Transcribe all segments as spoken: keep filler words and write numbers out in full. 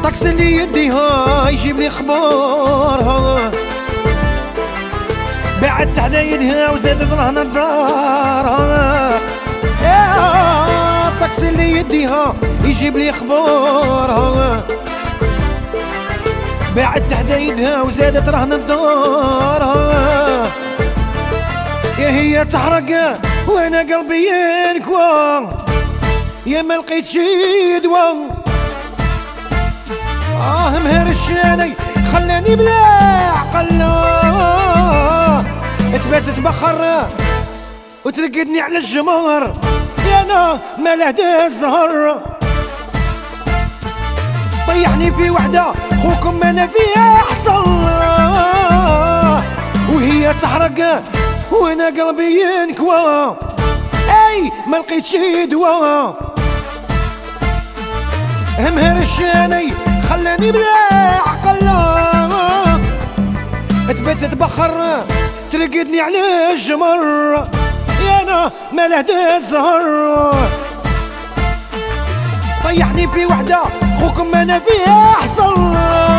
الطقس اللي يديها يجيب لي خبارها، بعدت على يدها وزادت رهن الدار. يا الطقس اللي يديها يجيب لي خبارها، بعدت على يدها وزادت رهن الدار. يا هي تحرق وانا قلبي ينكوى، يا ما لقيت شي دوا. اه مهرشاني خلاني بلا عقل، تبات تبخر وترقدني على الجمر، يا انا ما له الزهر. طيحني في وحده خوكم ما انا فيها احسن، وهي تحرق وانا قلبي ينكوى، اي ما لقيت شي دوا. مهرشاني خلاني بلا عقل، تبات تبخر ترقدني على الجمر، يا انا ما له الزهر. طيحني في وحده خوكم ما انا فيها احسن.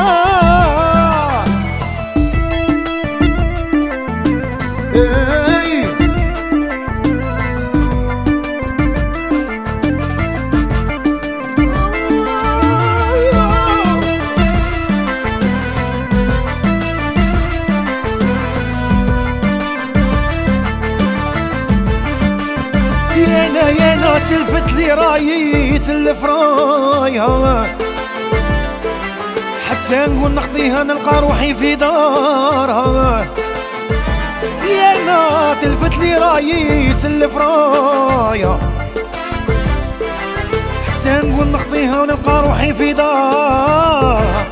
يانا يانا تلفت لي راية الفرايا، حتى نقول نخطيها نلقى روحي في دارها. يانا تلفت لي راية الفرايا، حتى نقول نخطيها ونلقى روحي في دارها.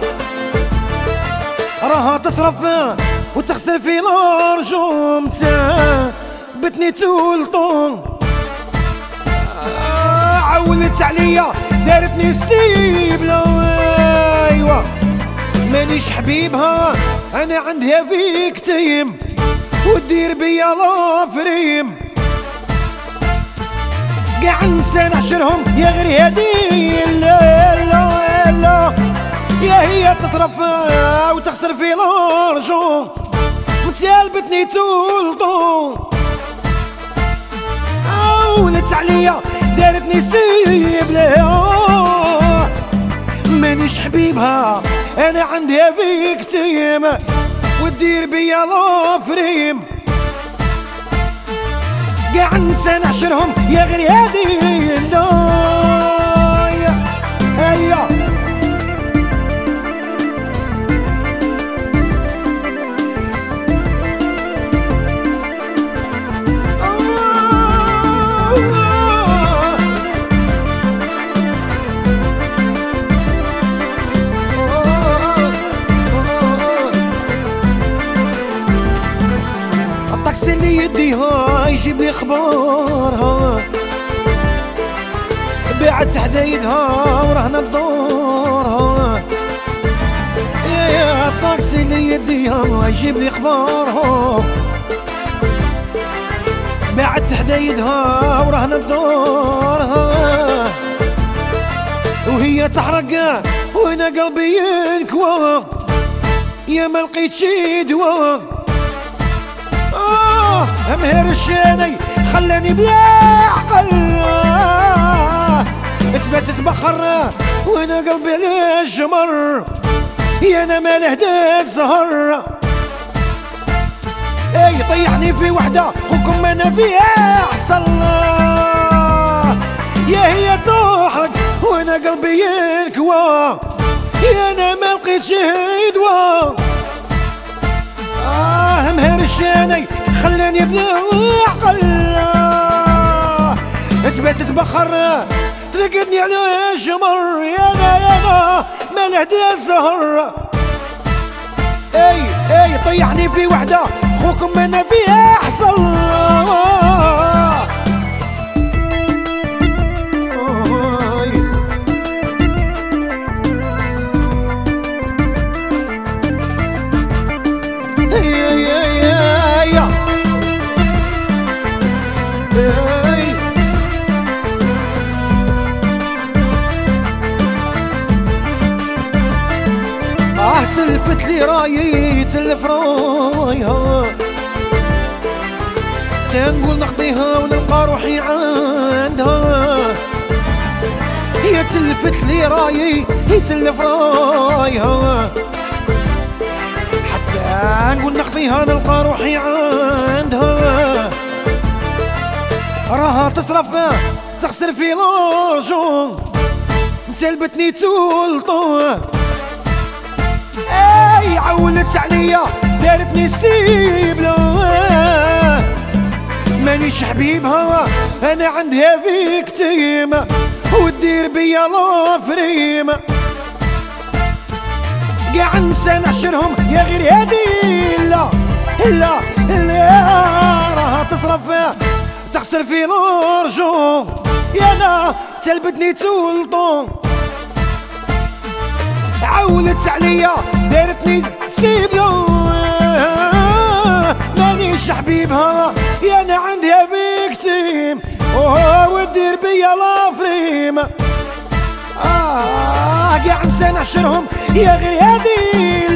راها تصرف وتخسر في الارجوم، بتني تولطون عولت عليا دارتني السيبلة. ايوا مانيش حبيبها انا عندها فيك تيم، ودير بيا لافريم. قاع نسى نحشرهم يا غير هادي. لا لا لا يا هي تصرف وتخسر في الارجون، متالبتني تولطون عولت عليا دارتني سيب لها. مانيش حبيبها انا عندها فيك تيم، ودير بيا لافريم. قاع نسى نحشرهم يا غير هادي. هيا الطقس اللي يديها يجيب لي خبارها، بعدت حدايدها ورهن الدورها. يا يا الطقس اللي يديها يجيب لي خبارها، بعدت حدايدها ورهن الدورها. وهي تحرق وانا قلبي ينكوى، يا ما لقيت شي دوا. آه مهرشاني خلاني بلا عقل، تبات تبخر وانا قلبي على الجمر، يا انا ما له الزهر. اي طيحني في وحده خوكم ما انا فيها احسن، يا هي تحرق وانا قلبي ينكوى، يا انا ما لقيت شي دوا. آه مهرشاني خلاني بلا عقل، تبات تبخر ترقدني على الجمر، يا انا يا انا ما له الزهر. اي اي طيحني في وحده خوكم ما انا فيها احسن. تلفت لي رايي تلف رايها، تنقول نخطيها ونلقى روحي عندها. هي تلفت لي رايي هي تلف رايها، حتى نقول نخطيها نلقى روحي عندها. راها تصرف تخسر في لارجون، تلبتني تولطون. اي عولت عليا دارتني السيبلة، مانيش حبيبها انا عندها فيكتيم، ودير بيا لافريم. قاع نسى نحشرهم يا غير هادي، لا لا لا راها تصرف تخسر في الارجون. يا لا تلبتني تولطون، عولت عليا دارتني سيبلو، مانيش حبيبها يا انا عندها فيكتيم، ودير بيا لافريم. اه قاع نسى نحشرهم يا غير هادي،